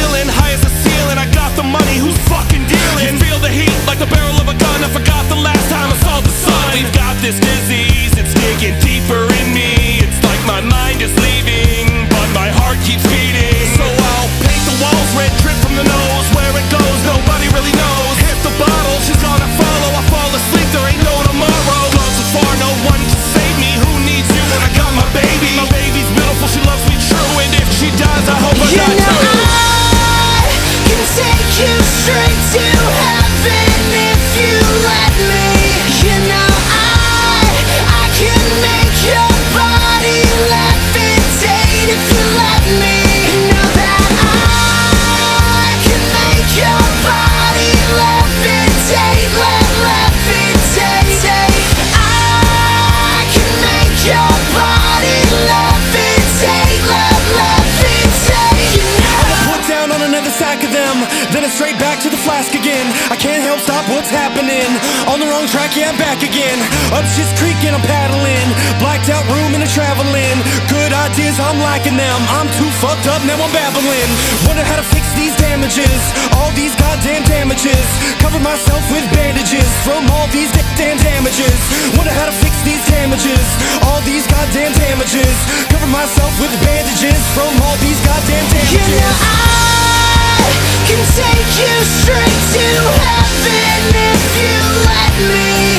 feeling, high as a ceiling. I got the money, who's fucking dealing? You feel the heat like the barrel of a gun. I forgot the last time I saw the sun. We've got this disease, it's digging deeper in me. It's like my mind is leaving, but my heart keeps beating. So I'll paint the walls red, drip from the nose. Where it goes, nobody really knows. Hit the bottle, she's gonna follow. I fall asleep, there ain't no tomorrow. Gone so far, no one to save me. Who needs you when I got my baby? My baby's beautiful, she loves me true. And if she dies, I hope I die too. I can take you straight to heaven if you let me. You know I can make your body levitate if you let me. Know that I can make your body levitate, levitate. I can make your body levitate, levitate. You know. Put down on another sack of them, then it's straight back to the flask again. I can't help stop what's happening. On the wrong track, yeah, I'm back again. Up shit's creek and I'm paddling. Blacked out room and I'm traveling. Good ideas, I'm liking them. I'm too fucked up, now I'm babbling. Wonder how to fix these damages, all these goddamn damages. Cover myself with bandages from all these damn damages. Wonder how to fix these damages, all these goddamn damages. Cover myself with bandages from all these goddamn damages. You know I can take you straight to heaven if you let me.